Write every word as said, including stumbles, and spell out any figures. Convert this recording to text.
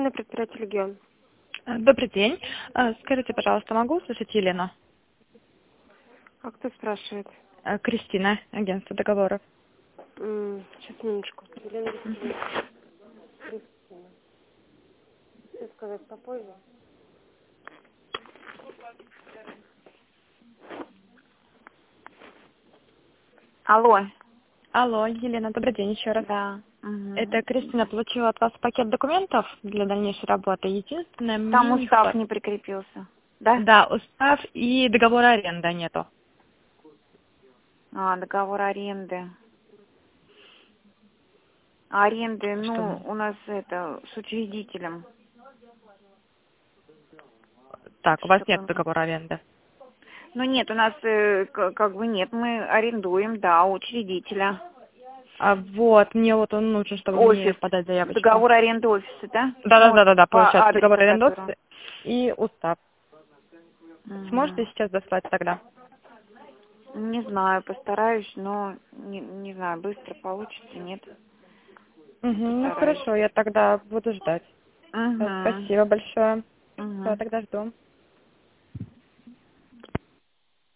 На предприятии «Легион». Добрый день. А, Скажите, пожалуйста, могу услышать Елену? А кто спрашивает? А, Кристина, агентство договоров. М, Сейчас, минуточку. Елена Викторовна. Кристина. Что сказать попозже? Алло. Алло, Елена, добрый день еще раз. Да. Мгм. Это Кристина, получила от вас пакет документов для дальнейшей работы. Единственное, Там мне не устав хватает. не прикрепился. Да? Да, устав и договора аренды нету. А, договор аренды. А аренды, Что? ну, у нас это, с учредителем. Так, у вас Что нет конкретно? договора аренды. Ну нет, у нас э, к- как бы нет, мы арендуем, да, у учредителя. А вот, мне вот он нужен, чтобы мне Офис. подать заявочку. Договор аренды офиса, да? Ну, Да-да-да-да, по получается, договор адресу аренды которого. офиса и устав. Сможете Мгм. сейчас дослать тогда? Не знаю, постараюсь, но не, не знаю, быстро получится, нет. Угу, ну Постараюсь. хорошо, я тогда буду ждать. Всё, Угу. спасибо большое. Все, Угу. тогда жду.